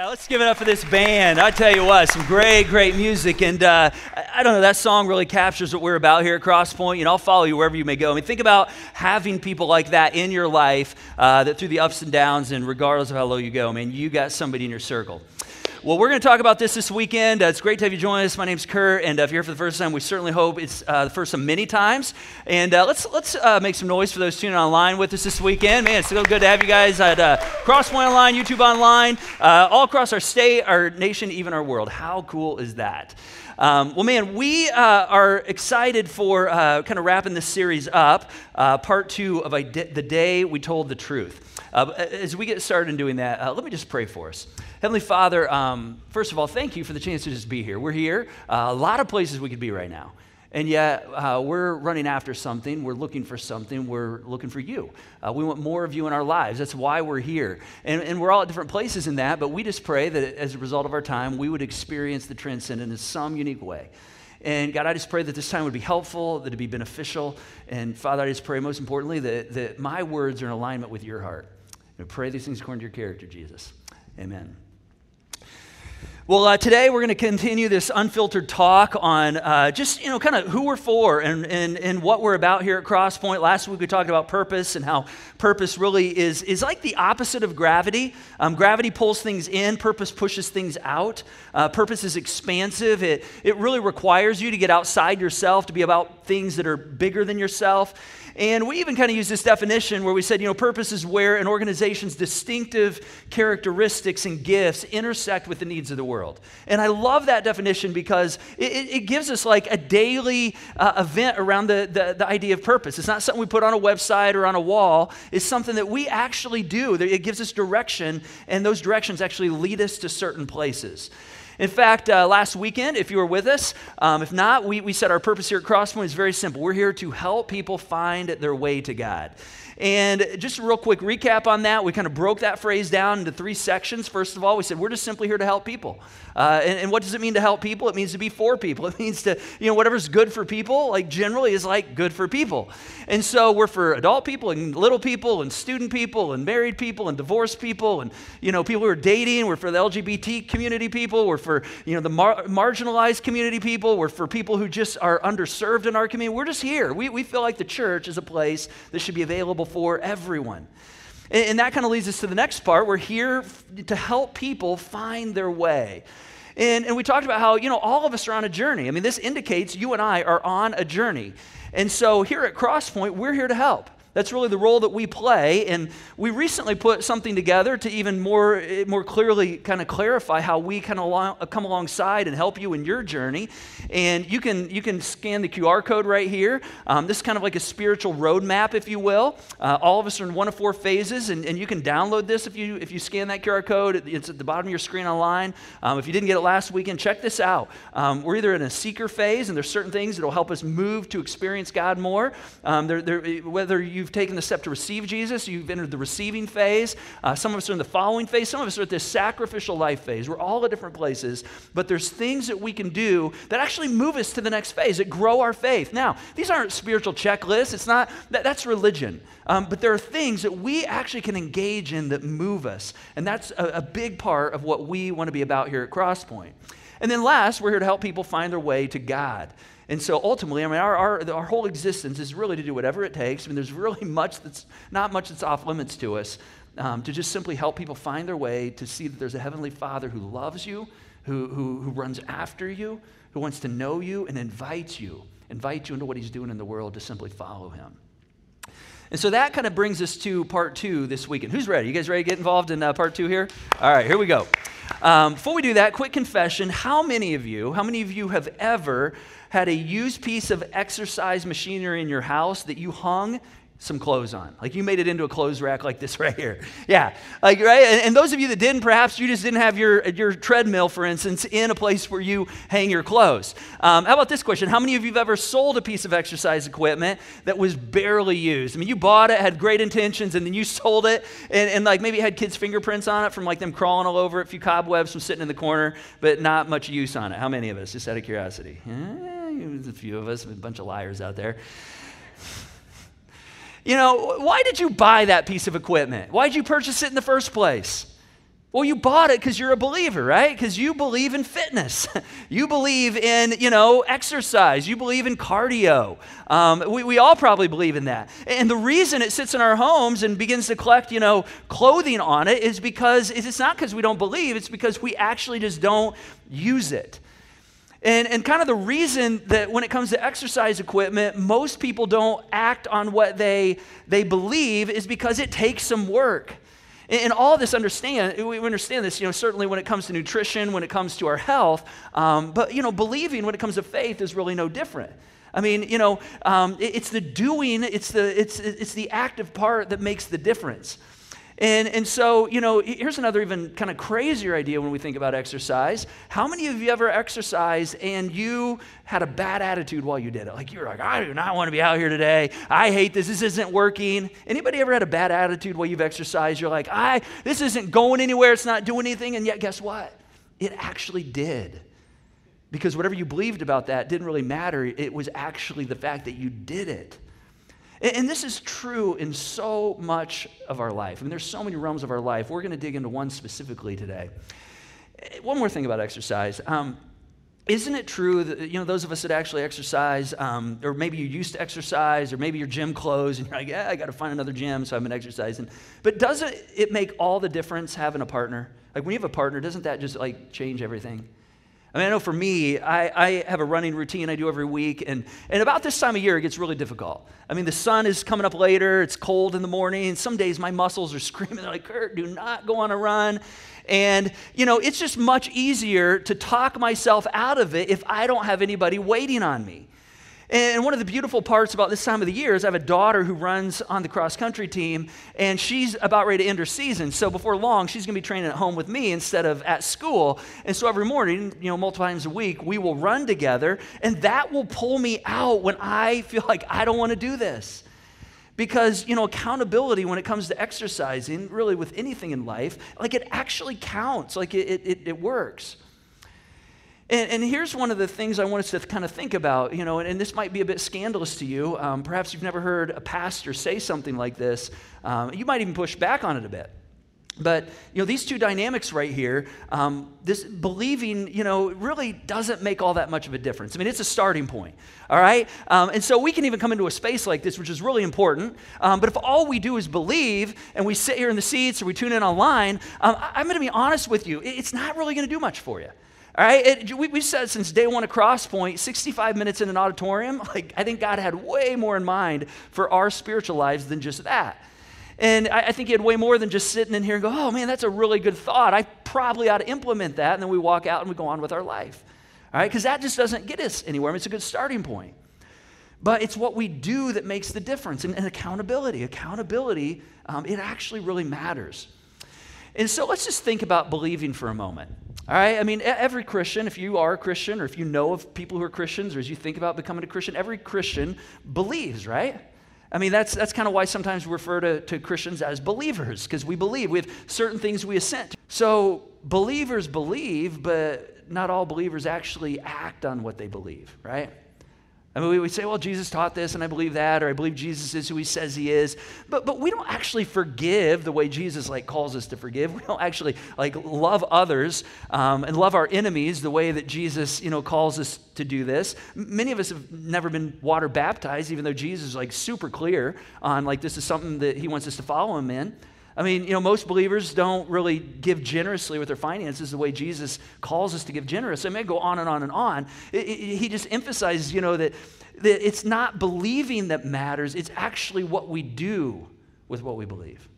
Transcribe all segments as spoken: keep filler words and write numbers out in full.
Yeah, let's give it up for this band. I tell you what, some great, great music. And uh, I, I don't know, that song really captures what we're about here at Crosspoint. You know, I'll follow you wherever you may go. I mean, think about having people like that in your life uh, that through the ups and downs and regardless of how low you go, I mean, you got somebody in your circle. Well, we're going to talk about this this weekend. Uh, it's great to have you join us. My name's Kurt, and uh, if you're here for the first time, we certainly hope it's uh, the first of many times. And uh, let's let's uh, make some noise for those tuning online with us this weekend. Man, it's so good to have you guys at uh, Crosspoint Online, YouTube Online, uh, all across our state, our nation, even our world. How cool is that? Um, well, man, we uh, are excited for uh, kind of wrapping this series up, uh, part two of The Day We Told the Truth. Uh, as we get started in doing that, uh, let me just pray for us. Heavenly Father, um, first of all, thank you for the chance to just be here. We're here, uh, a lot of places we could be right now, and yet uh, we're running after something. We're looking for something. We're looking for you. Uh, we want more of you in our lives. That's why we're here, and, and we're all at different places in that, but we just pray that as a result of our time, we would experience the transcendent in some unique way. And God, I just pray that this time would be helpful, that it'd be beneficial, and Father, I just pray most importantly that, that my words are in alignment with your heart. And I pray these things according to your character, Jesus. Amen. Well, uh, today we're going to continue this unfiltered talk on uh, just, you know, kind of who we're for and, and, and what we're about here at Crosspoint. Last week we talked about purpose and how purpose really is, is like the opposite of gravity. Um, gravity pulls things in, purpose pushes things out. Uh, purpose is expansive. It, it really requires you to get outside yourself, to be about things that are bigger than yourself. And we even kind of use this definition where we said, you know, purpose is where an organization's distinctive characteristics and gifts intersect with the needs of the world. And I love that definition because it, it gives us like a daily uh, event around the, the, the idea of purpose. It's not something we put on a website or on a wall. It's something that we actually do. It gives us direction, and those directions actually lead us to certain places. In fact, uh, last weekend, if you were with us, um, if not, we, we said our purpose here at Crosspoint is very simple. We're here to help people find their way to God. And just a real quick recap on that, we kind of broke that phrase down into three sections. First of all, we said we're just simply here to help people. Uh, and, and what does it mean to help people? It means to be for people. It means to, you know, whatever's good for people, like generally is like good for people. And so we're for adult people and little people and student people and married people and divorced people and, you know, people who are dating. We're for the L G B T community people. We're for, you know, the mar- marginalized community people. We're for people who just are underserved in our community. We're just here. We, we feel like the church is a place that should be available for everyone. And, and that kind of leads us to the next part. We're here f- to help people find their way. And, and we talked about how, you know, all of us are on a journey. I mean, this indicates you and I are on a journey. And so here at Crosspoint, we're here to help. That's really the role that we play, and we recently put something together to even more, more clearly kind of clarify how we kind of along, come alongside and help you in your journey. And you can you can scan the Q R code right here. Um, this is kind of like a spiritual roadmap, if you will. Uh, all of us are in one of four phases, and, and you can download this if you if you scan that Q R code. It's at the bottom of your screen online. Um, if you didn't get it last weekend, check this out. Um, we're either in a seeker phase, and there's certain things that will help us move to experience God more. Um, they're, they're, whether you've taken the step to receive Jesus, you've entered the receiving phase. Uh, some of us are in the following phase. Some of us are at this sacrificial life phase. We're all at different places, but there's things that we can do that actually move us to the next phase, that grow our faith. Now, these aren't spiritual checklists. It's not, that, that's religion. Um, but there are things that we actually can engage in that move us, and that's a, a big part of what we want to be about here at Crosspoint. And then last, we're here to help people find their way to God. And so ultimately, I mean, our, our our whole existence is really to do whatever it takes. I mean, there's really much that's, not much that's off limits to us, um, to just simply help people find their way, to see that there's a Heavenly Father who loves you, who, who, who runs after you, who wants to know you and invites you, invites you into what He's doing in the world to simply follow Him. And so that kind of brings us to part two this weekend. Who's ready? You guys ready to get involved in uh, part two here? All right, here we go. Um, before we do that, quick confession. How many of you, how many of you have ever had a used piece of exercise machinery in your house that you hung some clothes on? Like you made it into a clothes rack like this right here. Yeah, like right. And, and those of you that didn't, perhaps you just didn't have your your treadmill, for instance, in a place where you hang your clothes. Um, how about this question? How many of you have ever sold a piece of exercise equipment that was barely used? I mean, you bought it, had great intentions, and then you sold it, and, and like maybe it had kids' fingerprints on it from like them crawling all over it, a few cobwebs from sitting in the corner, but not much use on it. How many of us? Just out of curiosity. Eh, there's a few of us, a bunch of liars out there. You know, why did you buy that piece of equipment? Why did you purchase it in the first place? Well, you bought it because you're a believer, right? Because you believe in fitness. You believe in, you know, exercise. You believe in cardio. Um, we, we all probably believe in that. And the reason it sits in our homes and begins to collect, you know, clothing on it is because it's not because we don't believe. It's because we actually just don't use it. And, and kind of the reason that when it comes to exercise equipment, most people don't act on what they, they believe is because it takes some work. And all this, understand, we understand this, you know, certainly when it comes to nutrition, when it comes to our health, um, but, you know, believing when it comes to faith is really no different. I mean, you know, um, it, it's the doing, it's the, it's, it's the active part that makes the difference. And, and so, you know, here's another even kind of crazier idea when we think about exercise. How many of you ever exercised and you had a bad attitude while you did it? Like, you were like, I do not want to be out here today. I hate this. This isn't working. Anybody ever had a bad attitude while you've exercised? You're like, I, this isn't going anywhere. It's not doing anything. And yet, guess what? It actually did. Because whatever you believed about that didn't really matter. It was actually the fact that you did it. And this is true in so much of our life. I mean, there's so many realms of our life. We're going to dig into one specifically today. One more thing about exercise. Um, isn't it true that, you know, those of us that actually exercise, um, or maybe you used to exercise, or maybe your gym closed, and you're like, yeah, I got to find another gym, so I've been exercising. But doesn't it make all the difference having a partner? Like, when you have a partner, doesn't that just, like, change everything? I mean, I know for me, I, I have a running routine I do every week, and, and about this time of year, it gets really difficult. I mean, the sun is coming up later, it's cold in the morning, and some days my muscles are screaming, they're like, Kurt, do not go on a run. And, you know, it's just much easier to talk myself out of it if I don't have anybody waiting on me. And one of the beautiful parts about this time of the year is I have a daughter who runs on the cross-country team, and she's about ready to end her season. So before long, she's going to be training at home with me instead of at school. And so every morning, you know, multiple times a week, we will run together, and that will pull me out when I feel like I don't want to do this. Because, you know, accountability when it comes to exercising, really with anything in life, like it actually counts, like it, it, it works. And, and here's one of the things I want us to kind of think about, you know, and, and this might be a bit scandalous to you. Um, perhaps you've never heard a pastor say something like this. Um, you might even push back on it a bit. But, you know, these two dynamics right here, um, this believing, you know, really doesn't make all that much of a difference. I mean, it's a starting point, all right? Um, and so we can even come into a space like this, which is really important. Um, but if all we do is believe and we sit here in the seats or we tune in online, um, I, I'm going to be honest with you, it's not really going to do much for you. All right, it, we, we've said since day one at Crosspoint, sixty-five minutes in an auditorium, like I think God had way more in mind for our spiritual lives than just that. And I, I think he had way more than just sitting in here and go, oh man, that's a really good thought. I probably ought to implement that. And then we walk out and we go on with our life. All right, because that just doesn't get us anywhere. I mean, it's a good starting point. But it's what we do that makes the difference. And, and accountability, accountability, um, it actually really matters. And so let's just think about believing for a moment. All right, I mean, every Christian, if you are a Christian or if you know of people who are Christians or as you think about becoming a Christian, every Christian believes, right? I mean, that's that's kind of why sometimes we refer to, to Christians as believers, because we believe. We have certain things we assent to. So believers believe, but not all believers actually act on what they believe, right? I mean, we would say, well, Jesus taught this, and I believe that, or I believe Jesus is who he says he is. But but we don't actually forgive the way Jesus, like, calls us to forgive. We don't actually, like, love others um, and love our enemies the way that Jesus, you know, calls us to do this. Many of us have never been water baptized, even though Jesus is, like, super clear on, like, this is something that he wants us to follow him in. I mean, you know, most believers don't really give generously with their finances the way Jesus calls us to give generously. I may go on and on and on. It, it, he just emphasizes, you know, that, that it's not believing that matters. It's actually what we do with what we believe.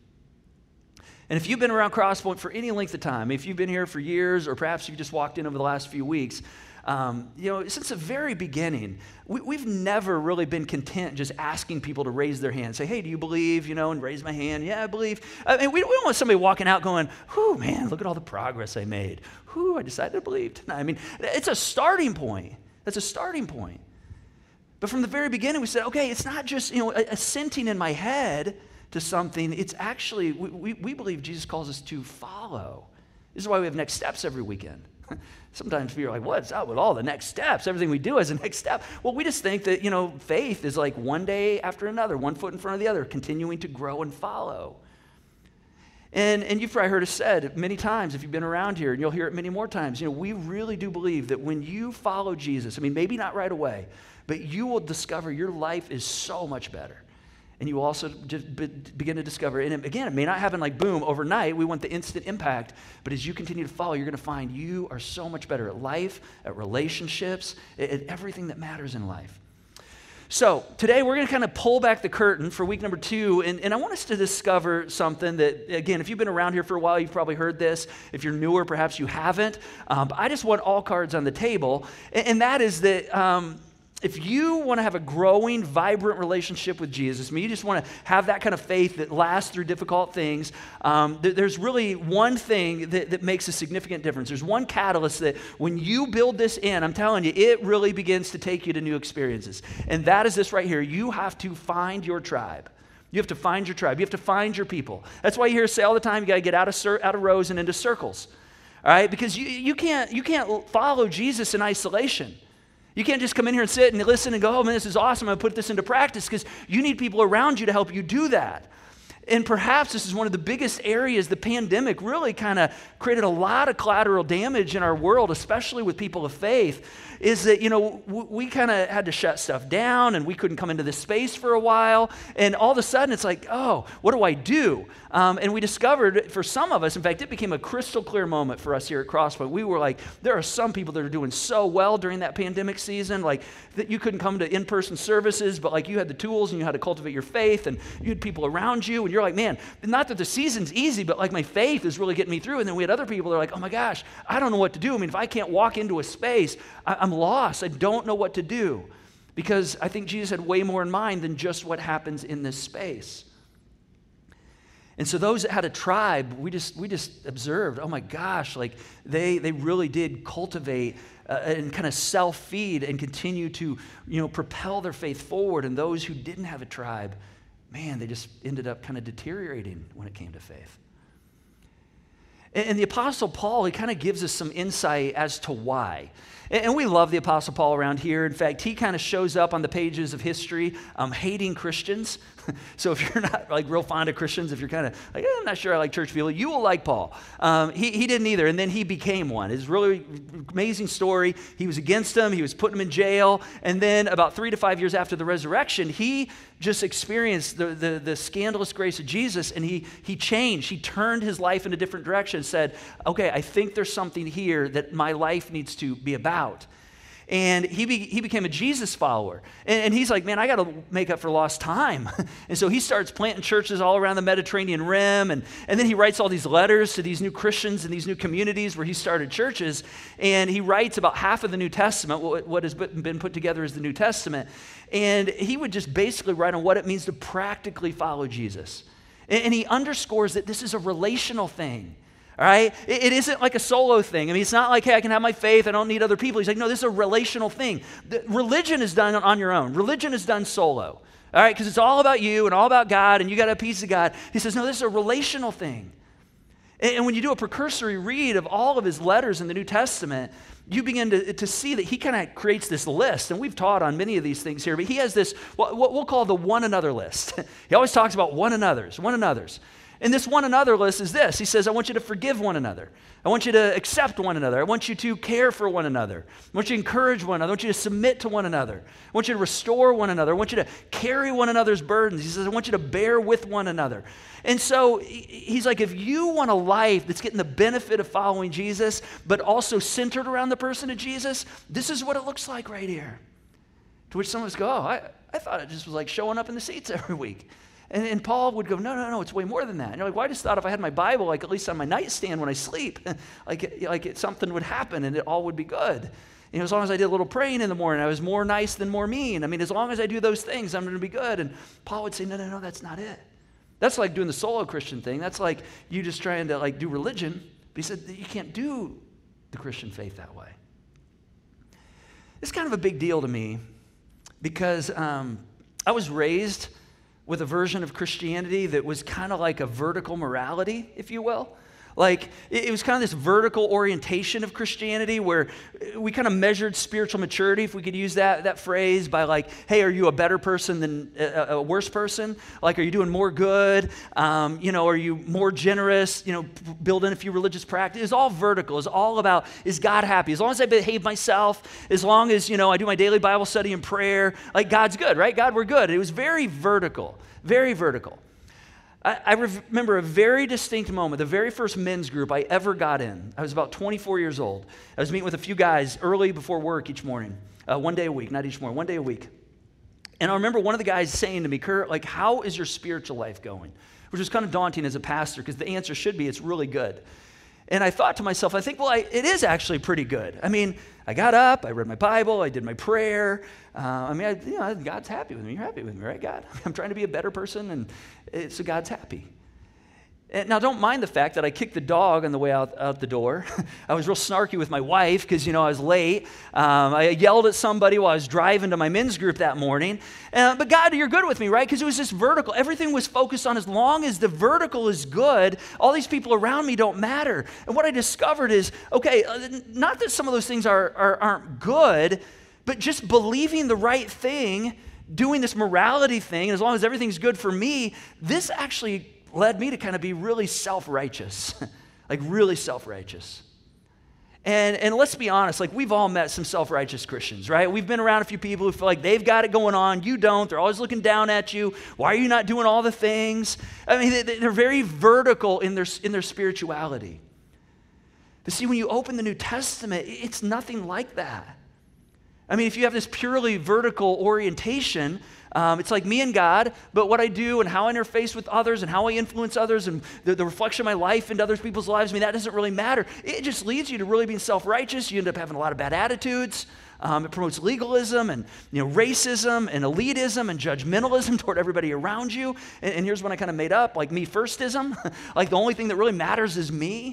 And if you've been around Crosspoint for any length of time, if you've been here for years, or perhaps you've just walked in over the last few weeks, Um, you know, since the very beginning, we, we've never really been content just asking people to raise their hand. Say, hey, do you believe, you know, and raise my hand. Yeah, I believe. I mean, we, we don't want somebody walking out going, whew, man, look at all the progress I made. Whew, I decided to believe tonight. I mean, it's a starting point. That's a starting point. But from the very beginning, we said, okay, it's not just, you know, assenting in my head to something. It's actually, we, we, we believe Jesus calls us to follow. This is why we have next steps every weekend. Sometimes people are like, what's up with all the next steps? Everything we do is a next step. Well, we just think that, you know, faith is like one day after another, one foot in front of the other, continuing to grow and follow. And, and you've probably heard us said many times if you've been around here, and you'll hear it many more times, you know, we really do believe that when you follow Jesus, I mean, maybe not right away, but you will discover your life is so much better. And you will also just be, begin to discover, and again, it may not happen like boom, overnight. We want the instant impact, but as you continue to follow, you're going to find you are so much better at life, at relationships, at, at everything that matters in life. So today we're going to kind of pull back the curtain for week number two, and, and I want us to discover something that, again, if you've been around here for a while, you've probably heard this. If you're newer, perhaps you haven't. Um, but I just want all cards on the table, and, and that is that um, if you want to have a growing, vibrant relationship with Jesus, I mean, you just want to have that kind of faith that lasts through difficult things, um, th- there's really one thing that, that makes a significant difference. There's one catalyst that when you build this in, I'm telling you, it really begins to take you to new experiences. And that is this right here. You have to find your tribe. You have to find your tribe. You have to find your people. That's why you hear us say all the time, you got to get out of cir- out of rows and into circles. All right? Because you, you can't you can't follow Jesus in isolation. You can't just come in here and sit and listen and go, oh man, this is awesome, I'm going to put this into practice, because you need people around you to help you do that. And perhaps this is one of the biggest areas the pandemic really kind of created a lot of collateral damage in our world, especially with people of faith, is that, you know, w- we kind of had to shut stuff down and we couldn't come into this space for a while. And all of a sudden it's like, oh, what do I do? Um, and we discovered for some of us, in fact, it became a crystal clear moment for us here at Crosspoint. We were like, there are some people that are doing so well during that pandemic season, like that you couldn't come to in-person services, but like you had the tools and you had to cultivate your faith and you had people around you and you're like, man, not that the season's easy, but like my faith is really getting me through. And then we had other people that are like, oh my gosh, I don't know what to do. I mean, if I can't walk into a space, I, I'm lost. I don't know what to do, because I think Jesus had way more in mind than just what happens in this space. And so those that had a tribe, we just we just observed, oh my gosh, like they they really did cultivate uh, and kind of self-feed and continue to, you know, propel their faith forward. And those who didn't have a tribe, man, they just ended up kind of deteriorating when it came to faith. And, and the Apostle Paul, he kind of gives us some insight as to why. And, and we love the Apostle Paul around here. In fact, he kind of shows up on the pages of history um, hating Christians. So if you're not like real fond of Christians, if you're kind of like, eh, I'm not sure I like church people, you will like Paul. Um, he, he didn't either, and then he became one. It's a really amazing story. He was against them. He was putting them in jail. And then about three to five years after the resurrection, he just experienced the, the, the scandalous grace of Jesus, and he, he changed. He turned his life in a different direction, said, okay, I think there's something here that my life needs to be about. And he be, he became a Jesus follower. And, and he's like, man, I got to make up for lost time. And so he starts planting churches all around the Mediterranean rim. And, and then he writes all these letters to these new Christians in these new communities where he started churches. And he writes about half of the New Testament, what, what has been put together as the New Testament. And he would just basically write on what it means to practically follow Jesus. And, and he underscores that this is a relational thing. All right? It, it isn't like a solo thing. I mean, it's not like, hey, I can have my faith, I don't need other people. He's like, no, this is a relational thing. The, religion is done on your own. Religion is done solo. All right? Because it's all about you and all about God, and you got a piece of God. He says, no, this is a relational thing. And, and when you do a precursory read of all of his letters in the New Testament, you begin to, to see that he kind of creates this list. And we've taught on many of these things here, but he has this, what, what we'll call the one another list. He always talks about one another's, one another's. And this one another list is this. He says, I want you to forgive one another. I want you to accept one another. I want you to care for one another. I want you to encourage one another. I want you to submit to one another. I want you to restore one another. I want you to carry one another's burdens. He says, I want you to bear with one another. And so he's like, if you want a life that's getting the benefit of following Jesus, but also centered around the person of Jesus, this is what it looks like right here. To which some of us go, oh, I, I thought it just was like showing up in the seats every week. And, and Paul would go, no, no, no, it's way more than that. And you're like, well, I just thought if I had my Bible, like at least on my nightstand when I sleep, like, like it, something would happen and it all would be good. You know, as long as I did a little praying in the morning, I was more nice than more mean. I mean, as long as I do those things, I'm going to be good. And Paul would say, no, no, no, that's not it. That's like doing the solo Christian thing. That's like you just trying to like do religion. But he said, you can't do the Christian faith that way. It's kind of a big deal to me because um, I was raised with a version of Christianity that was kind of like a vertical morality, if you will. Like, it was kind of this vertical orientation of Christianity where we kind of measured spiritual maturity, if we could use that, that phrase, by like, hey, are you a better person than a, a worse person? Like, are you doing more good? Um, you know, are you more generous? You know, build in a few religious practices. It's all vertical. It's all about, is God happy? As long as I behave myself, as long as, you know, I do my daily Bible study and prayer, like God's good, right? God, we're good. It was very vertical, very vertical. I, I remember a very distinct moment, the very first men's group I ever got in. I was about twenty-four years old. I was meeting with a few guys early before work each morning, uh, one day a week, not each morning, one day a week. And I remember one of the guys saying to me, Kurt, like, how is your spiritual life going? Which was kind of daunting as a pastor because the answer should be it's really good. And I thought to myself, I think, well, I, it is actually pretty good. I mean, I got up, I read my Bible, I did my prayer. Uh, I mean, I, you know, God's happy with me. You're happy with me, right, God? I'm trying to be a better person, and it, so God's happy. And now, don't mind the fact that I kicked the dog on the way out, out the door. I was real snarky with my wife because, you know, I was late. Um, I yelled at somebody while I was driving to my men's group that morning. Uh, but God, you're good with me, right? Because it was this vertical. Everything was focused on as long as the vertical is good, all these people around me don't matter. And what I discovered is, okay, uh, not that some of those things are, are, aren't good, but just believing the right thing, doing this morality thing, as long as everything's good for me, this actually led me to kind of be really self-righteous, like really self-righteous. And, and let's be honest, like we've all met some self-righteous Christians, right? We've been around a few people who feel like they've got it going on, you don't, they're always looking down at you. Why are you not doing all the things? I mean, they, they're very vertical in their, in their spirituality. But see, when you open the New Testament, it's nothing like that. I mean, if you have this purely vertical orientation, Um, it's like me and God, but what I do and how I interface with others and how I influence others and the, the reflection of my life into other people's lives, I mean, that doesn't really matter. It just leads you to really being self-righteous. You end up having a lot of bad attitudes. Um, it promotes legalism and, you know, racism and elitism and judgmentalism toward everybody around you. And, and here's one I kind of made up, like me firstism. Like the only thing that really matters is me.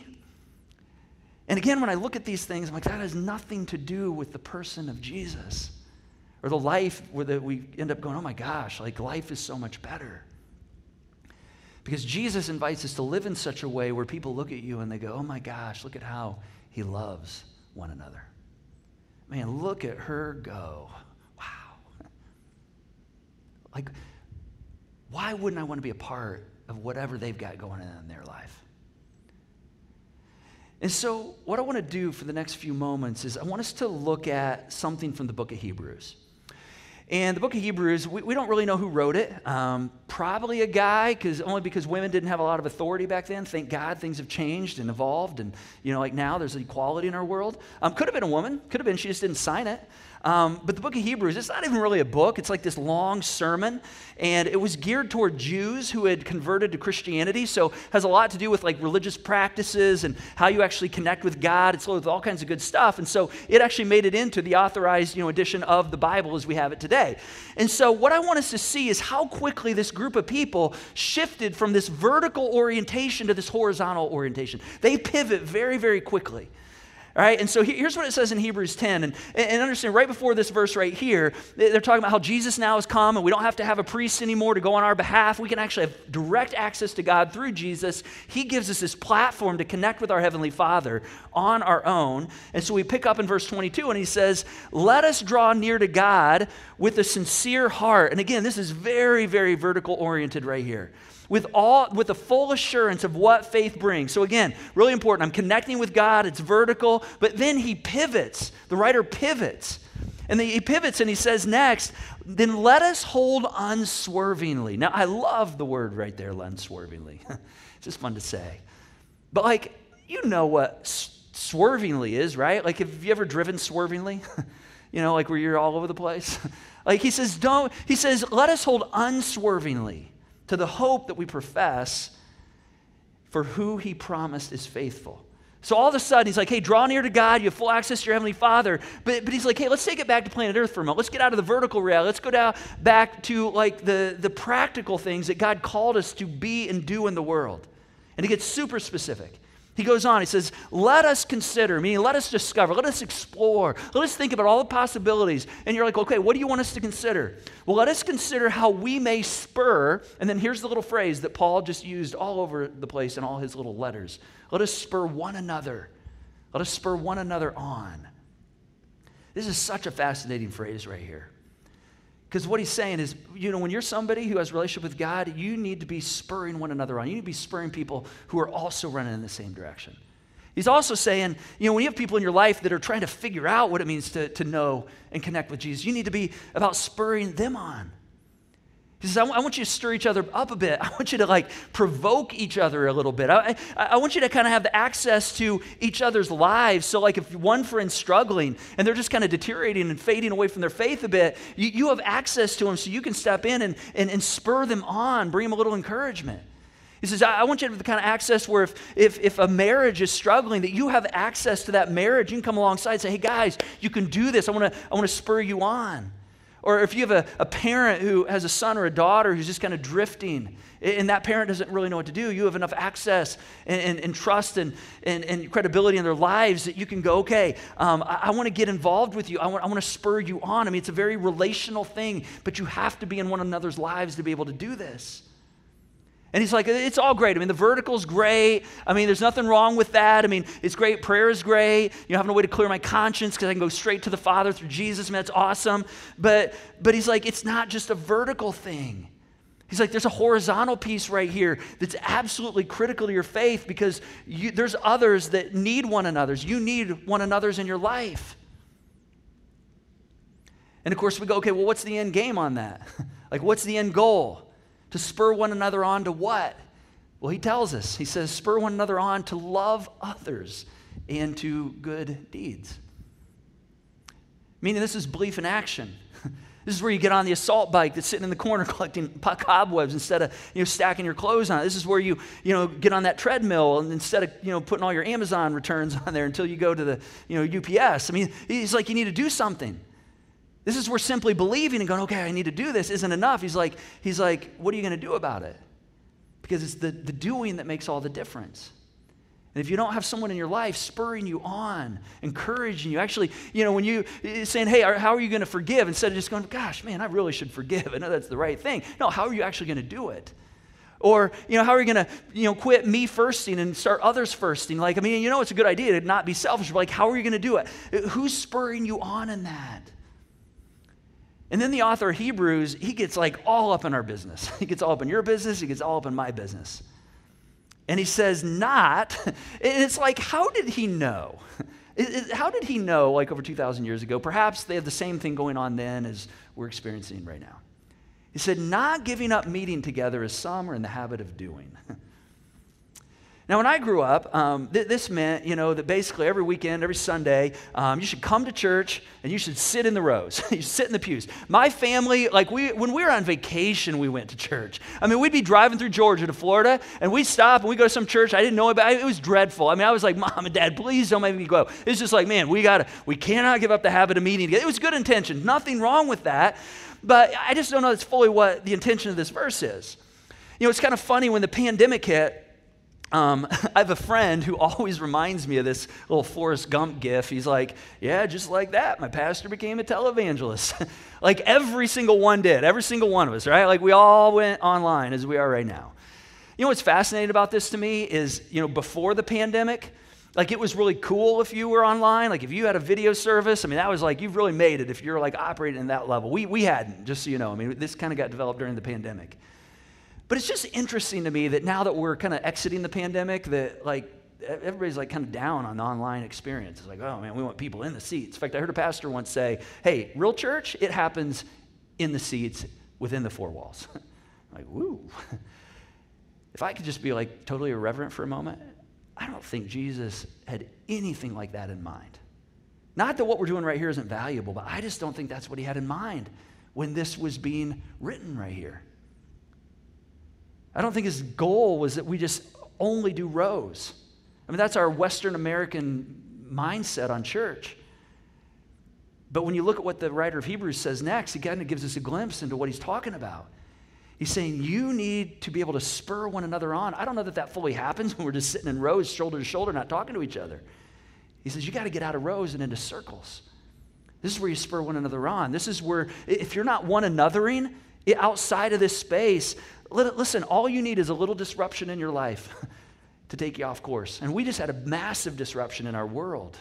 And again, when I look at these things, I'm like, that has nothing to do with the person of Jesus. Or the life where the, we end up going, oh my gosh, like life is so much better. Because Jesus invites us to live in such a way where people look at you and they go, oh my gosh, look at how he loves one another. Man, look at her go. Wow. Like, why wouldn't I want to be a part of whatever they've got going on in their life? And so what I want to do for the next few moments is I want us to look at something from the book of Hebrews. And the book of Hebrews, we, we don't really know who wrote it. Um, probably a guy, because only because women didn't have a lot of authority back then. Thank God things have changed and evolved. And, you know, like now there's equality in our world. Um, could have been a woman. Could have been. She just didn't sign it. Um, but the book of Hebrews, it's not even really a book. It's like this long sermon. And it was geared toward Jews who had converted to Christianity. So it has a lot to do with like religious practices and how you actually connect with God. It's loaded with all kinds of good stuff. And so it actually made it into the authorized, you know, edition of the Bible as we have it today. And so what I want us to see is how quickly this group of people shifted from this vertical orientation to this horizontal orientation. They pivot very, very quickly. All right, and so here's what it says in Hebrews ten. And, and understand, right before this verse right here, they're talking about how Jesus now has come and we don't have to have a priest anymore to go on our behalf. We can actually have direct access to God through Jesus. He gives us this platform to connect with our Heavenly Father on our own. And so we pick up in verse twenty-two and he says, let us draw near to God with a sincere heart. And again, this is very, very vertical oriented right here. With all, with the full assurance of what faith brings. So again, really important. I'm connecting with God. It's vertical. But then he pivots. The writer pivots. And then he pivots and he says next, then let us hold unswervingly. Now, I love the word right there, unswervingly. It's just fun to say. But like, you know what swervingly is, right? Like, have you ever driven swervingly? You know, like where you're all over the place? Like he says, don't, he says, let us hold unswervingly to the hope that we profess, for who he promised is faithful. So all of a sudden, he's like, hey, draw near to God. You have full access to your Heavenly Father. But, but he's like, hey, let's take it back to planet Earth for a moment. Let's get out of the vertical reality. Let's go down back to like the, the practical things that God called us to be and do in the world. And he gets super specific. He goes on, he says, let us consider, meaning let us discover, let us explore, let us think about all the possibilities. And you're like, okay, what do you want us to consider? Well, let us consider how we may spur, and then here's the little phrase that Paul just used all over the place in all his little letters. Let us spur one another. Let us spur one another on. This is such a fascinating phrase right here. Because what he's saying is, you know, when you're somebody who has a relationship with God, you need to be spurring one another on. You need to be spurring people who are also running in the same direction. He's also saying, you know, when you have people in your life that are trying to figure out what it means to, to know and connect with Jesus, you need to be about spurring them on. He says, I, w- I want you to stir each other up a bit. I want you to like provoke each other a little bit. I, I, I want you to kind of have the access to each other's lives. So like if one friend's struggling and they're just kind of deteriorating and fading away from their faith a bit, you, you have access to them so you can step in and, and, and spur them on, bring them a little encouragement. He says, I, I want you to have the kind of access where if, if, if a marriage is struggling, that you have access to that marriage. You can come alongside and say, hey guys, you can do this. I want to I want to spur you on. Or if you have a, a parent who has a son or a daughter who's just kind of drifting, and that parent doesn't really know what to do, you have enough access and, and, and trust and, and, and credibility in their lives that you can go, okay, um, I, I want to get involved with you. I want, I want to spur you on. I mean, it's a very relational thing, but you have to be in one another's lives to be able to do this. And he's like, it's all great. I mean, the vertical's great. I mean, there's nothing wrong with that. I mean, it's great. Prayer is great. You know, having a way to clear my conscience because I can go straight to the Father through Jesus. I mean, that's awesome. But, but he's like, it's not just a vertical thing. He's like, there's a horizontal piece right here that's absolutely critical to your faith because you, there's others that need one another's. You need one another's in your life. And of course, we go, okay, well, what's the end game on that? Like, what's the end goal? To spur one another on to what? Well, he tells us. He says, spur one another on to love others and to good deeds. Meaning this is belief in action. This is where you get on the assault bike that's sitting in the corner collecting cobwebs instead of, you know, stacking your clothes on it. This is where you, you know, get on that treadmill and instead of, you know, putting all your Amazon returns on there until you go to the, you know, U P S. I mean, he's like, you need to do something. This is where simply believing and going, okay, I need to do this isn't enough. He's like, he's like, what are you going to do about it? Because it's the, the doing that makes all the difference. And if you don't have someone in your life spurring you on, encouraging you, actually, you know, when you saying, hey, how are you going to forgive? Instead of just going, gosh, man, I really should forgive. I know that's the right thing. No, how are you actually going to do it? Or, you know, how are you going to, you know, quit me firsting and start others firsting? Like, I mean, you know, it's a good idea to not be selfish, but like, how are you going to do it? Who's spurring you on in that? And then the author of Hebrews, he gets like all up in our business. He gets all up in your business. He gets all up in my business. And he says, not, and it's like, how did he know? How did he know like over two thousand years ago? Perhaps they had the same thing going on then as we're experiencing right now. He said, not giving up meeting together as some are in the habit of doing. Now, when I grew up, um, th- this meant, you know, that basically every weekend, every Sunday, um, you should come to church and you should sit in the rows. You should sit in the pews. My family, like we, when we were on vacation, we went to church. I mean, we'd be driving through Georgia to Florida, and we'd stop and we'd go to some church I didn't know about. It was dreadful. I mean, I was like, Mom and Dad, please don't make me go. It's just like, man, we gotta, we cannot give up the habit of meeting together. It was good intention. Nothing wrong with that. But I just don't know that's fully what the intention of this verse is. You know, it's kind of funny when the pandemic hit. Um, I have a friend who always reminds me of this little Forrest Gump gif. He's like, yeah, just like that, my pastor became a televangelist. Like every single one did, every single one of us, right? Like we all went online as we are right now. You know what's fascinating about this to me is, you know, before the pandemic, like it was really cool if you were online. Like if you had a video service, I mean, that was like, you've really made it if you're like operating in that level. We, we hadn't, just so you know. I mean, this kind of got developed during the pandemic. But it's just interesting to me that now that we're kind of exiting the pandemic, that like everybody's like kind of down on the online experience. It's like, oh man, we want people in the seats. In fact, I heard a pastor once say, hey, real church, it happens in the seats within the four walls. Like, woo. If I could just be like totally irreverent for a moment, I don't think Jesus had anything like that in mind. Not that what we're doing right here isn't valuable, but I just don't think that's what he had in mind when this was being written right here. I don't think his goal was that we just only do rows. I mean, that's our Western American mindset on church. But when you look at what the writer of Hebrews says next, he kind of gives us a glimpse into what he's talking about. He's saying you need to be able to spur one another on. I don't know that that fully happens when we're just sitting in rows, shoulder to shoulder, not talking to each other. He says you got to get out of rows and into circles. This is where you spur one another on. This is where, if you're not one anothering outside of this space, listen, all you need is a little disruption in your life to take you off course. And we just had a massive disruption in our world.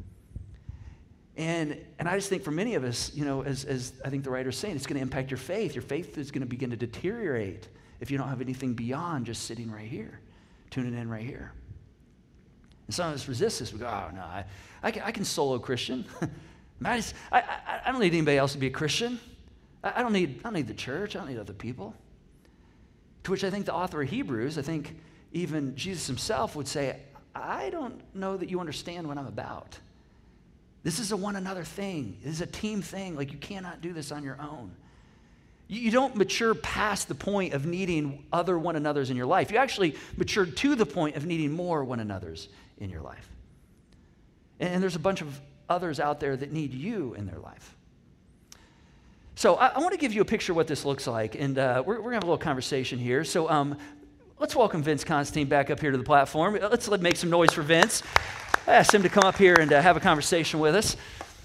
And and I just think for many of us, you know, as, as I think the writer's saying, it's going to impact your faith. Your faith is going to begin to deteriorate if you don't have anything beyond just sitting right here, tuning in right here. And some of us resist this. We go, oh, no, I, I, can, I can solo Christian. I, just, I, I, I don't need anybody else to be a Christian. I, I, don't need, I don't need the church. I don't need other people. To which I think the author of Hebrews, I think even Jesus himself would say, I don't know that you understand what I'm about. This is a one another thing. This is a team thing. Like, you cannot do this on your own. You, you don't mature past the point of needing other one another's in your life. You actually mature to the point of needing more one another's in your life. And, and there's a bunch of others out there that need you in their life. So I, I want to give you a picture of what this looks like, and uh, we're, we're going to have a little conversation here. So um, let's welcome Vince Constantine back up here to the platform. Let's let make some noise for Vince. I asked him to come up here and uh, have a conversation with us.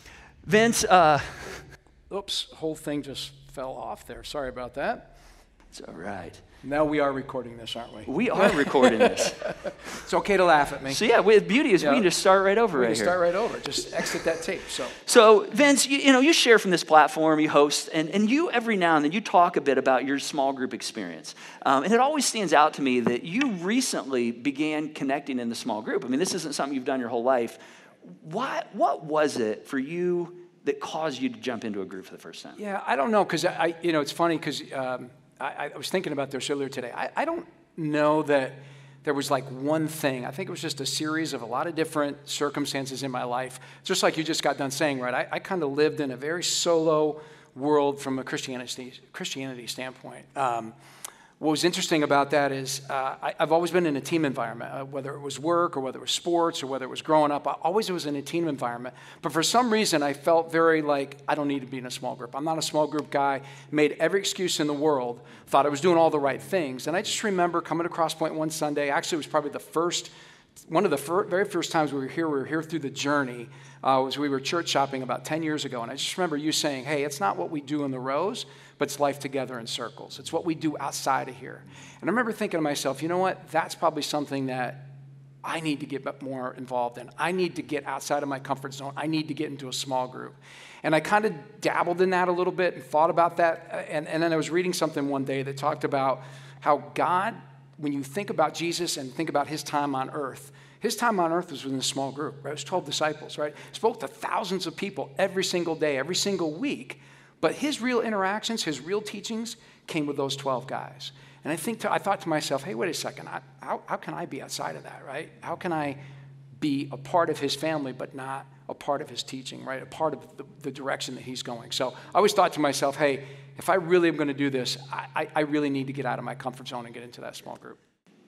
Vince. Uh, Oops, whole thing just fell off there. Sorry about that. It's all right. Now we are recording this, aren't we? We are recording this. It's okay to laugh at me. So yeah, the beauty is yeah. we can just start right over we right can here. start right over. Just exit that tape. So, so Vince, you, you know, you share from this platform, you host, and, and you every now and then you talk a bit about your small group experience. Um, and it always stands out to me that you recently began connecting in the small group. I mean, this isn't something you've done your whole life. Why, what was it for you that caused you to jump into a group for the first time? Yeah, I don't know, because I, you know, it's funny because um, I, I was thinking about this earlier today. I, I don't know that there was like one thing. I think it was just a series of a lot of different circumstances in my life. Just like you just got done saying, right? I, I kind of lived in a very solo world from a Christianity Christianity standpoint. Um, What was interesting about that is uh, I, I've always been in a team environment, uh, whether it was work or whether it was sports or whether it was growing up. I always was in a team environment. But for some reason, I felt very like, I don't need to be in a small group. I'm not a small group guy. Made every excuse in the world. Thought I was doing all the right things. And I just remember coming to Crosspoint one Sunday. Actually, it was probably the first, one of the fir- very first times we were here. We were here through the journey. Uh, was we were church shopping about ten years ago. And I just remember you saying, hey, it's not what we do in the rows, but it's life together in circles. It's what we do outside of here. And I remember thinking to myself, you know what? That's probably something that I need to get more involved in. I need to get outside of my comfort zone. I need to get into a small group. And I kind of dabbled in that a little bit and thought about that. And, and then I was reading something one day that talked about how God, when you think about Jesus and think about his time on earth, his time on earth was within a small group, right? It was twelve disciples, right? Spoke to thousands of people every single day, every single week. But his real interactions, his real teachings came with those twelve guys. And I think to, I thought to myself, hey, wait a second. I, how, how can I be outside of that, right? How can I be a part of his family but not a part of his teaching, right? A part of the, the direction that he's going. So I always thought to myself, hey, if I really am going to do this, I, I really need to get out of my comfort zone and get into that small group.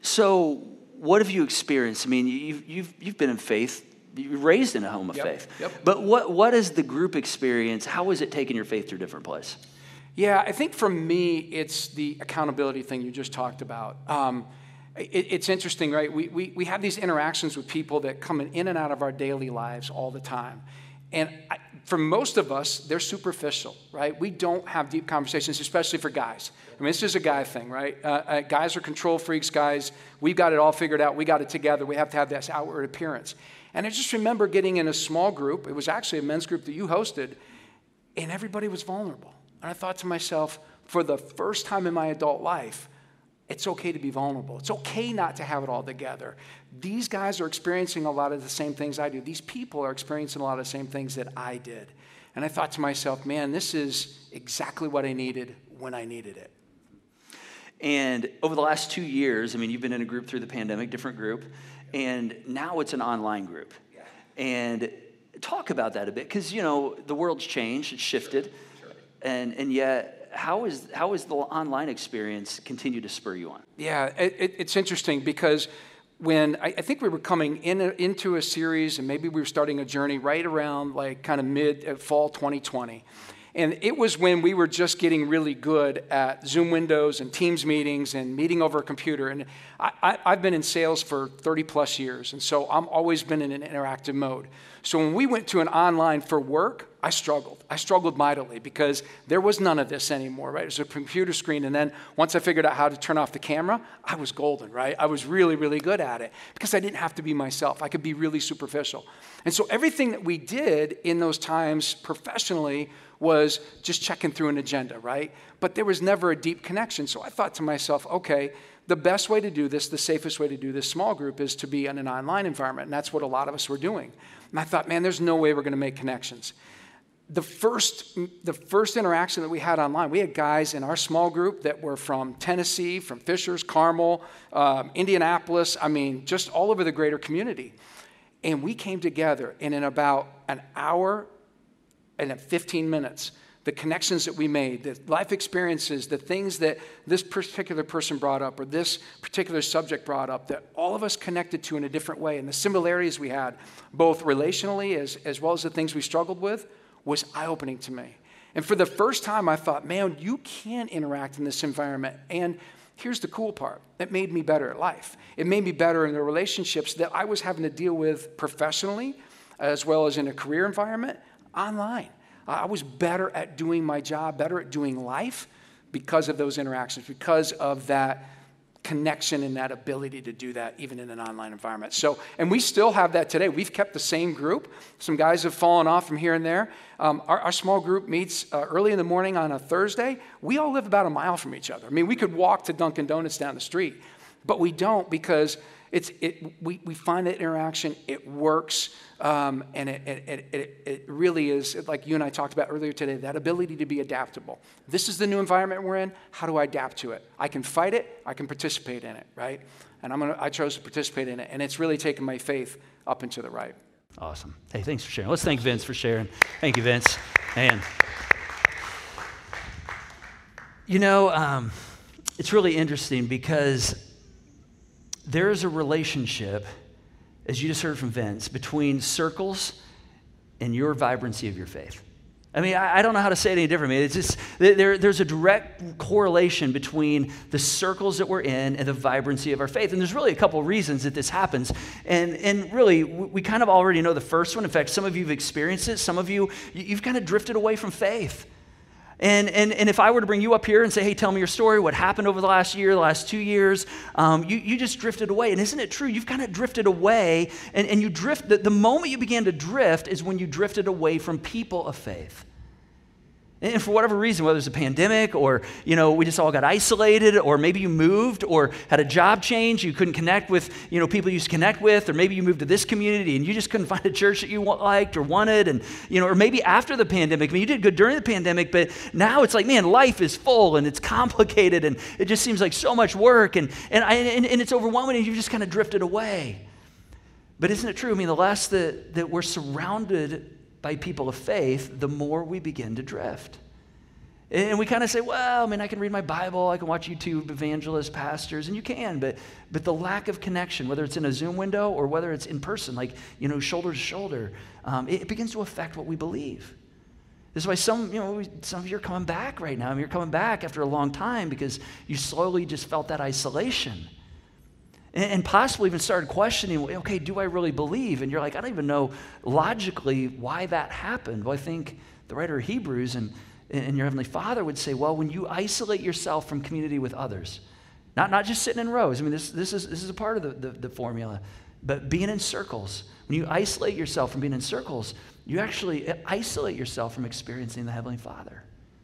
So what have you experienced? I mean, you've, you've, you've been in faith. You're raised in a home of yep, faith. Yep. But what, what is the group experience? How is it taking your faith to a different place? Yeah, I think for me, it's the accountability thing you just talked about. Um, it, it's interesting, right? We, we, we have these interactions with people that come in and out of our daily lives all the time. And I, for most of us, they're superficial, right? We don't have deep conversations, especially for guys. I mean, this is a guy thing, right? Uh, uh, guys are control freaks, guys. We've got it all figured out. We got it together. We have to have this outward appearance. And I just remember getting in a small group. It was actually a men's group that you hosted, and everybody was vulnerable. And I thought to myself, for the first time in my adult life, it's okay to be vulnerable. It's okay not to have it all together. These guys are experiencing a lot of the same things I do. These people are experiencing a lot of the same things that I did. And I thought to myself, man, this is exactly what I needed when I needed it. And over the last two years, I mean, you've been in a group through the pandemic, different group, and now it's an online group. And talk about that a bit, because, you know, the world's changed, it's shifted, and and yet, how is how is the online experience continue to spur you on? Yeah, it, it's interesting because when I, I think we were coming in a, into a series, and maybe we were starting a journey right around like kind of mid uh, fall twenty twenty. And it was when we were just getting really good at Zoom windows and Teams meetings and meeting over a computer. And I, I, I've been in sales for thirty plus years, and so I've always been in an interactive mode. So when we went to an online for work, I struggled. I struggled mightily because there was none of this anymore, right? It was a computer screen, and then once I figured out how to turn off the camera, I was golden, right? I was really, really good at it because I didn't have to be myself. I could be really superficial. And so everything that we did in those times professionally was just checking through an agenda, right? But there was never a deep connection. So I thought to myself, okay, the best way to do this, the safest way to do this small group is to be in an online environment. And that's what a lot of us were doing. And I thought, man, there's no way we're going to make connections. The first, the first interaction that we had online, we had guys in our small group that were from Tennessee, from Fishers, Carmel, um, Indianapolis, I mean, just all over the greater community. And we came together, and in about an hour and in fifteen minutes, the connections that we made, the life experiences, the things that this particular person brought up or this particular subject brought up, that all of us connected to in a different way, and the similarities we had, both relationally as, as well as the things we struggled with, was eye-opening to me. And for the first time, I thought, man, you can interact in this environment. And here's the cool part. It made me better at life. It made me better in the relationships that I was having to deal with professionally, as well as in a career environment, online. I was better at doing my job, better at doing life because of those interactions, because of that connection and that ability to do that even in an online environment. So, and we still have that today. We've kept the same group. Some guys have fallen off from here and there. Um, our, our small group meets uh, early in the morning on a Thursday. We all live about a mile from each other. I mean, we could walk to Dunkin' Donuts down the street, but we don't because it's it. We, we find that interaction, it works, um, and it, it, it, it really is, like you and I talked about earlier today, that ability to be adaptable. This is the new environment we're in. How do I adapt to it? I can fight it. I can participate in it, right? And I'm gonna, I chose to participate in it, and it's really taken my faith up and to the right. Awesome. Hey, thanks for sharing. Let's thank Vince for sharing. Thank you, Vince. Man. You know, um, it's really interesting because there is a relationship, as you just heard from Vince, between circles and your vibrancy of your faith. I mean, I, I don't know how to say it any different. I mean, it's just, there, there's a direct correlation between the circles that we're in and the vibrancy of our faith. And there's really a couple of reasons that this happens. And, and really, we, we kind of already know the first one. In fact, some of you have experienced it. Some of you, you've kind of drifted away from faith. And, and, and if I were to bring you up here and say, hey, tell me your story, what happened over the last year, the last two years, um, you, you just drifted away. And isn't it true? You've kind of drifted away, and, and you drift, the, the moment you began to drift is when you drifted away from people of faith. And for whatever reason, whether it's a pandemic or, you know, we just all got isolated, or maybe you moved or had a job change, you couldn't connect with, you know, people you used to connect with, or maybe you moved to this community and you just couldn't find a church that you liked or wanted, and, you know, or maybe after the pandemic, I mean, you did good during the pandemic, but now it's like, man, life is full and it's complicated and it just seems like so much work and, and, I, and, and it's overwhelming and you've just kind of drifted away. But isn't it true? I mean, the less that, that we're surrounded by people of faith, the more we begin to drift. And we kind of say, well, I mean, I can read my Bible, I can watch YouTube evangelists, pastors, and you can, but but the lack of connection, whether it's in a Zoom window or whether it's in person, like, you know, shoulder to shoulder, um, it, it begins to affect what we believe. This is why some, you know, some of you are coming back right now. I mean, you're coming back after a long time because you slowly just felt that isolation. And possibly even started questioning, okay, do I really believe? And you're like, I don't even know logically why that happened. Well, I think the writer of Hebrews and, and your Heavenly Father would say, well, when you isolate yourself from community with others, not, not just sitting in rows. I mean, this, this, is, this is a part of the, the, the formula, but being in circles. When you isolate yourself from being in circles, you actually isolate yourself from experiencing the Heavenly Father.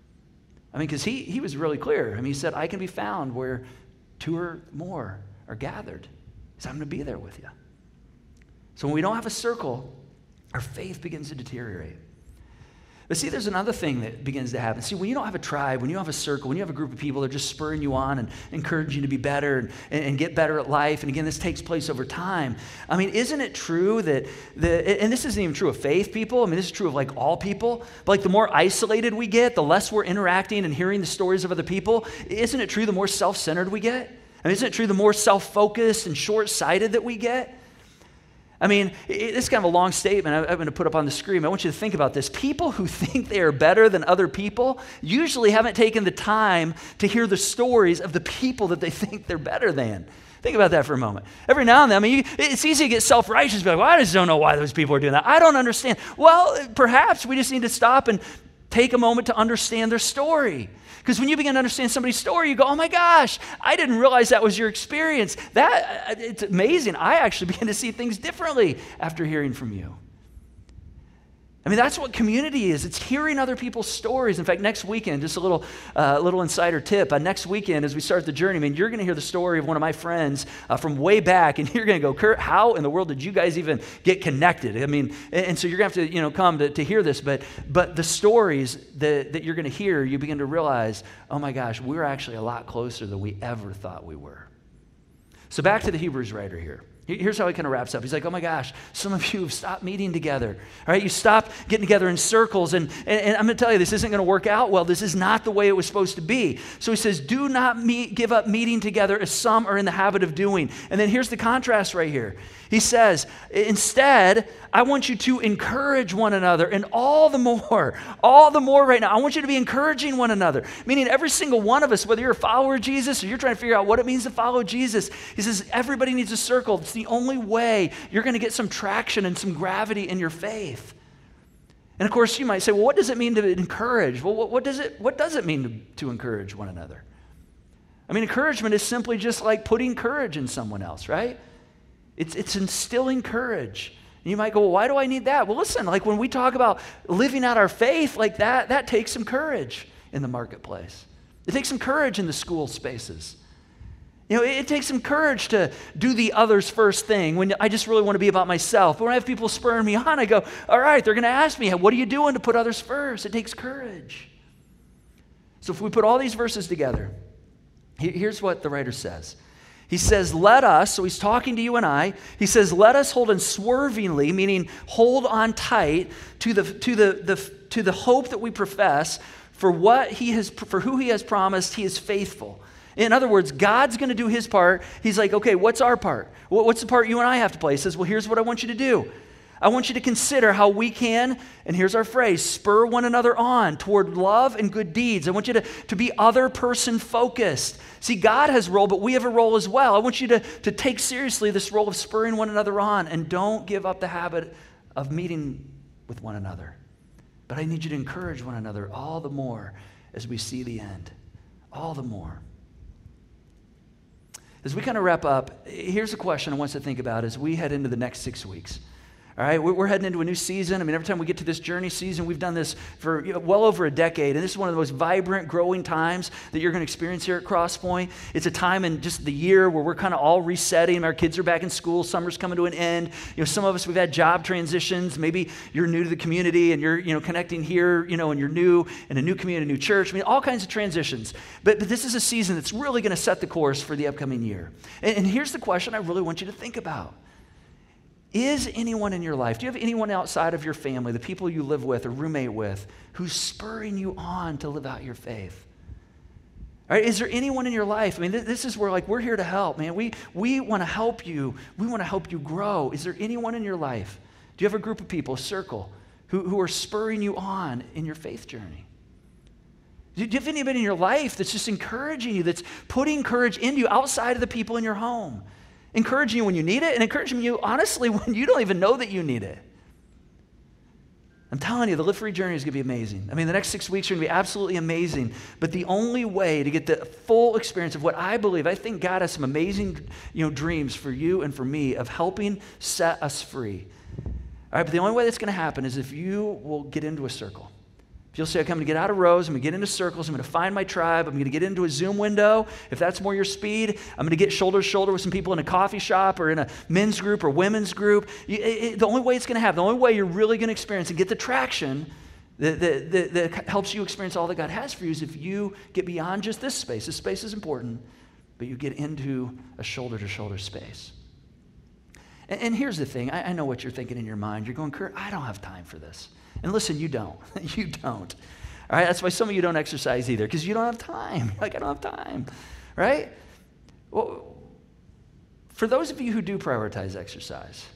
I mean, because he, he was really clear. I mean, he said, I can be found where two or more are gathered. He said, I'm going to be there with you. So when we don't have a circle, our faith begins to deteriorate. But see, there's another thing that begins to happen. See, when you don't have a tribe, when you have a circle, when you have a group of people that are just spurring you on and encouraging you to be better and, and get better at life, and again, this takes place over time. I mean, isn't it true that, the, and this isn't even true of faith people, I mean, this is true of like all people, but like the more isolated we get, the less we're interacting and hearing the stories of other people, isn't it true the more self-centered we get? I mean, isn't it true the more self-focused and short-sighted that we get? I mean, it's kind of a long statement I'm going to put up on the screen. I want you to think about this. People who think they are better than other people usually haven't taken the time to hear the stories of the people that they think they're better than. Think about that for a moment. Every now and then, I mean, you, it's easy to get self-righteous, be like, well, I just don't know why those people are doing that. I don't understand. Well, perhaps we just need to stop and take a moment to understand their story. Because when you begin to understand somebody's story, you go, oh my gosh, I didn't realize that was your experience. That, it's amazing. I actually begin to see things differently after hearing from you. I mean, that's what community is. It's hearing other people's stories. In fact, next weekend, just a little uh, little insider tip. Uh, next weekend, as we start the journey, I mean, you're going to hear the story of one of my friends uh, from way back, and you're going to go, Kurt, how in the world did you guys even get connected? I mean, and, and so you're going to have to, you know, come to, to hear this. But but the stories that, that you're going to hear, you begin to realize, oh my gosh, we're actually a lot closer than we ever thought we were. So back to the Hebrews writer here. Here's how he kind of wraps up. He's like, oh my gosh, some of you have stopped meeting together. All right, you stopped getting together in circles. And, and, and I'm going to tell you, this isn't going to work out well. This is not the way it was supposed to be. So he says, do not meet, give up meeting together as some are in the habit of doing. And then here's the contrast right here. He says, instead, I want you to encourage one another, and all the more, all the more right now, I want you to be encouraging one another. Meaning every single one of us, whether you're a follower of Jesus or you're trying to figure out what it means to follow Jesus, he says everybody needs a circle. It's the only way you're going to get some traction and some gravity in your faith. And of course, you might say, well, what does it mean to encourage? Well, what, what does it, what does it mean to, to encourage one another? I mean, encouragement is simply just like putting courage in someone else, right? It's, it's instilling courage. And you might go, well, why do I need that? Well, listen, like when we talk about living out our faith like that, that takes some courage in the marketplace. It takes some courage in the school spaces. You know, it, it takes some courage to do the others first thing when I just really want to be about myself. But when I have people spurring me on, I go, all right, they're going to ask me, what are you doing to put others first? It takes courage. So if we put all these verses together, here's what the writer says. He says, let us, so he's talking to you and I, he says, let us hold unswervingly, meaning hold on tight to the, to the, the, to the hope that we profess, for what he has, for who he has promised, he is faithful. In other words, God's going to do his part. He's like, okay, what's our part? What's the part you and I have to play? He says, well, here's what I want you to do. I want you to consider how we can, and here's our phrase, spur one another on toward love and good deeds. I want you to, to be other person focused. See, God has a role, but we have a role as well. I want you to, to take seriously this role of spurring one another on, and don't give up the habit of meeting with one another. But I need you to encourage one another all the more as we see the end. All the more. As we kind of wrap up, here's a question I want us to think about as we head into the next six weeks. All right, we're heading into a new season. I mean, every time we get to this journey season, we've done this for you know, well over a decade, and this is one of the most vibrant, growing times that you're going to experience here at Crosspoint. It's a time in just the year where we're kind of all resetting. Our kids are back in school. Summer's coming to an end. You know, some of us, we've had job transitions. Maybe you're new to the community, and you're you know connecting here, you know, and you're new in a new community, a new church. I mean, all kinds of transitions. But, but this is a season that's really going to set the course for the upcoming year. And, and here's the question I really want you to think about. Is anyone in your life, do you have anyone outside of your family, the people you live with or roommate with, who's spurring you on to live out your faith? All right, is there anyone in your life? I mean, th- this is where like we're here to help, man. We, we want to help you. We want to help you grow. Is there anyone in your life? Do you have a group of people, a circle, who, who are spurring you on in your faith journey? Do you have anybody in your life that's just encouraging you, that's putting courage into you outside of the people in your home? Encouraging you when you need it, and encouraging you, honestly, when you don't even know that you need it. I'm telling you, the Live Free journey is going to be amazing. I mean, the next six weeks are going to be absolutely amazing, but the only way to get the full experience of what I believe, I think God has some amazing you know, dreams for you and for me of helping set us free. All right, but the only way that's going to happen is if you will get into a circle. If you'll say, okay, I'm going to get out of rows, I'm going to get into circles, I'm going to find my tribe, I'm going to get into a Zoom window. If that's more your speed, I'm going to get shoulder to shoulder with some people in a coffee shop or in a men's group or women's group. You, it, it, the only way it's going to happen, the only way you're really going to experience and get the traction that, that, that, that helps you experience all that God has for you is if you get beyond just this space. This space is important, but you get into a shoulder to shoulder space. And, and here's the thing, I, I know what you're thinking in your mind. You're going, Kurt, I don't have time for this. And listen, you don't. You don't. All right? That's why some of you don't exercise either, because you don't have time. Like, I don't have time. Right? Well, for those of you who do prioritize exercise,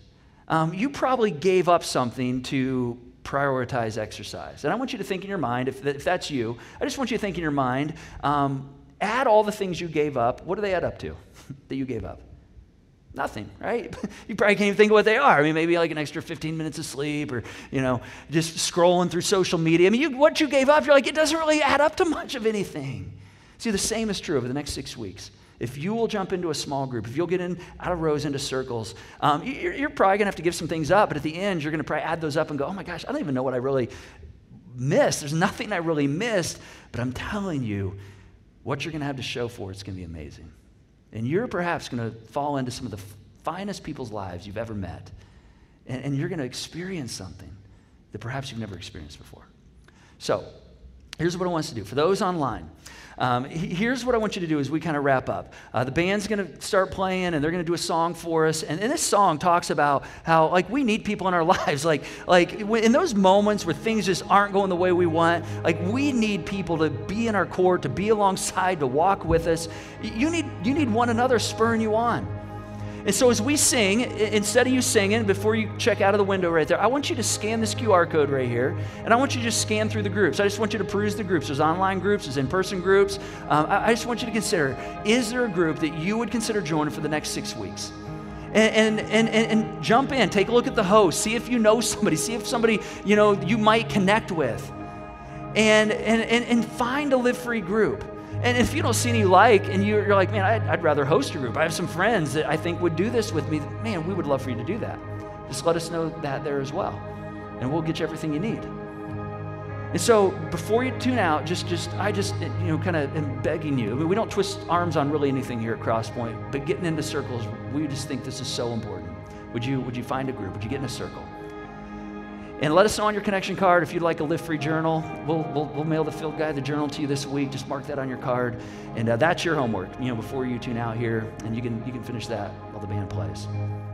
um, you probably gave up something to prioritize exercise. And I want you to think in your mind, if, if that's you, I just want you to think in your mind, um, add all the things you gave up. What do they add up to that you gave up? Nothing, right? You probably can't even think of what they are. I mean, maybe like an extra fifteen minutes of sleep, or, you know, just scrolling through social media. I mean, you, what you gave up, you're like, it doesn't really add up to much of anything. See, the same is true over the next six weeks. If you will jump into a small group, if you'll get in out of rows into circles, um, you're, you're probably going to have to give some things up, but at the end, you're going to probably add those up and go, oh my gosh, I don't even know what I really missed. There's nothing I really missed, but I'm telling you, what you're going to have to show for it's going to be amazing. And you're perhaps going to fall into some of the finest people's lives you've ever met. And, and you're going to experience something that perhaps you've never experienced before. So here's what I want us to do. For those online, um, here's what I want you to do as we kind of wrap up. Uh, the band's going to start playing, and they're going to do a song for us. And, and this song talks about how, like, we need people in our lives. Like, like in those moments where things just aren't going the way we want, like, we need people to be in our court, to be alongside, to walk with us. You need, you need one another spurring you on. And so as we sing, instead of you singing, before you check out of the window right there, I want you to scan this Q R code right here, and I want you to just scan through the groups. I just want you to peruse the groups. There's online groups, there's in-person groups. Um, I, I just want you to consider, is there a group that you would consider joining for the next six weeks? And, and, and, and jump in, take a look at the host, see if you know somebody, see if somebody, you know, you might connect with. And, and, and, and find a Live Free group. And if you don't see any you like, and you're, you're like, man, I'd, I'd rather host a group. I have some friends that I think would do this with me. Man, we would love for you to do that. Just let us know that there as well, and we'll get you everything you need. And so before you tune out, just, just I just, you know, kind of am begging you. I mean, we don't twist arms on really anything here at Crosspoint, but getting into circles, we just think this is so important. Would you, would you find a group? Would you get in a circle? And let us know on your connection card if you'd like a Live Free journal. We'll, we'll, we'll mail the field guide, the journal to you this week. Just mark that on your card. And uh, that's your homework, you know, before you tune out here. And you can, you can finish that while the band plays.